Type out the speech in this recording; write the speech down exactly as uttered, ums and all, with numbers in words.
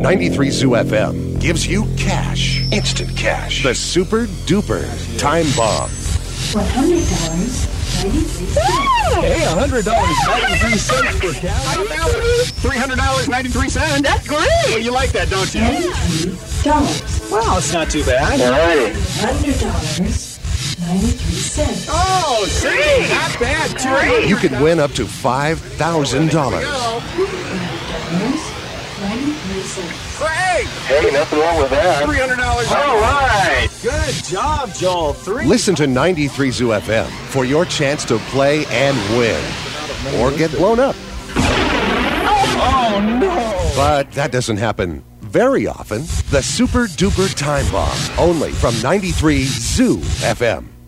ninety-three Zoo F M gives you cash. Instant cash. The Super Duper Time Bomb. one hundred dollars and ninety-three cents. Hey, one hundred dollars and ninety-three cents for cash. three hundred dollars and ninety-three cents. That's great. Well, you like that, don't you? ninety-three dollars. Well, it's not too bad. one hundred dollars and ninety-three cents. Oh, see? Not bad, too. You could win up to five thousand dollars. ninety-three cents. Great. Hey, nothing wrong with that. three hundred dollars. All right. Good job, Joel. Three. Listen to ninety-three Zoo F M for your chance to play and win. Or get blown up. Oh, no. But that doesn't happen very often. The Super Duper Time Bomb. Only from ninety-three Zoo F M.